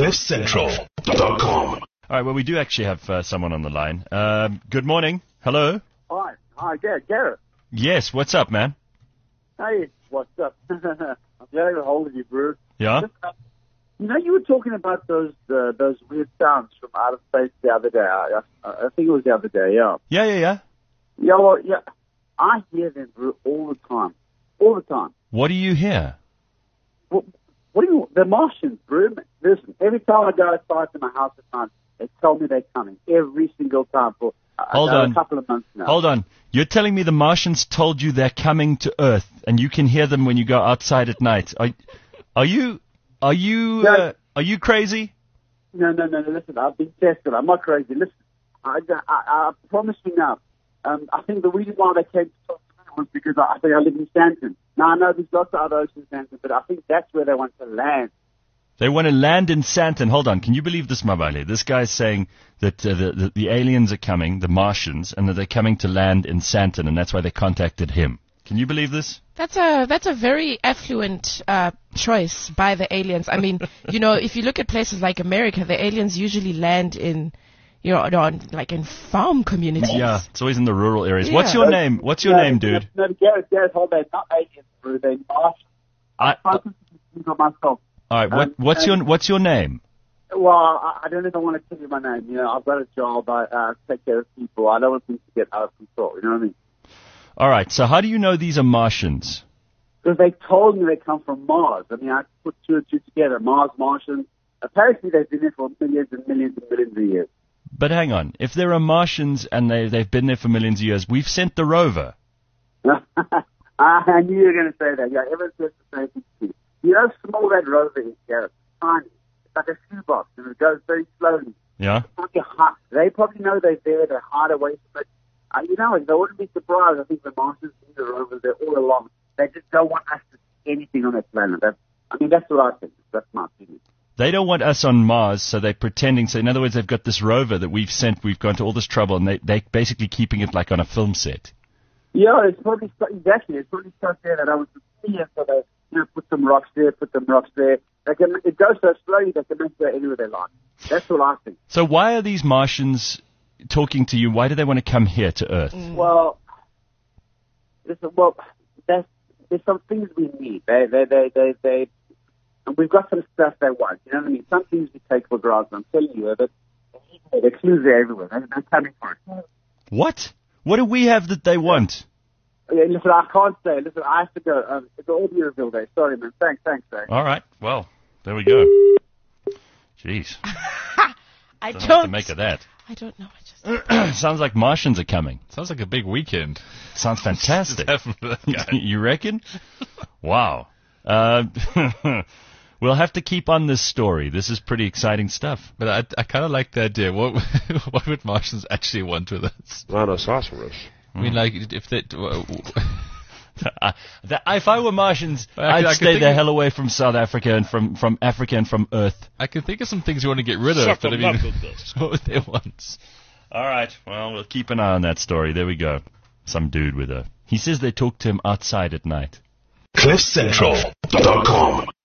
CliffCentral.com. All right, well, we do actually have someone on the line. Good morning. Hello. Hi, Gareth. Yes, what's up, man? Hey, what's up? I'm glad I got hold of you, bro. Yeah? You know, you were talking about those weird sounds from outer space the other day. I think it was the other day, yeah. Yeah. Yeah, well, yeah. I hear them, bro, all the time. All the time. What do you hear? What do you mean? The Martians, bro. Listen, every time I go outside to my house at night, they tell me they're coming. Every single time for a couple of months now. Hold on. You're telling me the Martians told you they're coming to Earth, and you can hear them when you go outside at night. Are you crazy? No. Listen, I've been tested. I'm not crazy. Listen, I promise you now. I think the reason why they came to talk to me was because I think I live in Stanton. Now, I know there's lots of other oceans in Stanton, but I think that's where they want to land. They want to land in Stanton. Hold on. Can you believe this, Mabale? This guy's saying that the aliens are coming, the Martians, and that they're coming to land in Stanton, and that's why they contacted him. Can you believe this? That's a very affluent choice by the aliens. I mean, you know, if you look at places like America, the aliens usually land in, you know, like in farm communities. Yeah, it's always in the rural areas. Yeah. What's your name? What's your name, dude? No, Gareth, hold on. Not aliens, bro. They're Martians. I'm focusing on myself. All right. What's your name? Well, I don't even want to tell you my name. You know, I've got a job. I take care of people. I don't want things to get out of control. You know what I mean? All right. So how do you know these are Martians? Because they told me they come from Mars. I mean, I put two and two together. Mars, Martians. Apparently, they've been there for millions and millions and millions of years. But hang on. If there are Martians and they've been there for millions of years, we've sent the rover. I knew you were going to say that. Yeah, everyone says the same thing to you. You know how small that rover is, Gareth? Tiny. It's like a shoebox, and it goes very slowly. Yeah? They probably know they're there. They hide away from it. You know, they wouldn't be surprised. I think the Martians and the rovers, they're all along. They just don't want us to see anything on that planet. That's what I think. That's my opinion. They don't want us on Mars, so they're pretending. So in other words, they've got this rover that we've sent. We've gone to all this trouble, and they're basically keeping it like on a film set. Yeah, it's probably exactly. It's probably stuff there that I was seeing, so they put some rocks there, put some rocks there. It goes so slowly they can make it anywhere they like. That's what I think. So why are these Martians talking to you? Why do they want to come here to Earth? Well, there's some things we need. And we've got some stuff they want. You know what I mean? Some things we take for granted. I'm telling you, but the clues are everywhere. They're coming for it. What? What do we have that they want? Yeah, listen, I can't say. Listen, I have to go. It's all be revealed day. Sorry, man. Thanks, Dave. All right. Well, there we go. Jeez. I don't know what to make of that. I don't know. Sounds like Martians are coming. Sounds like a big weekend. Sounds fantastic. Definitely. You reckon? Wow. We'll have to keep on this story. This is pretty exciting stuff. But I kind of like the idea. What would Martians actually want with us? Rhinoceros. I mean, like, if they... if I were Martians, I'd stay the hell away from South Africa and from Africa and from Earth. I can think of some things you want to get rid of, but I mean, what would they want? All right. Well, we'll keep an eye on that story. There we go. Some dude with he says they talk to him outside at night. CliffCentral.com.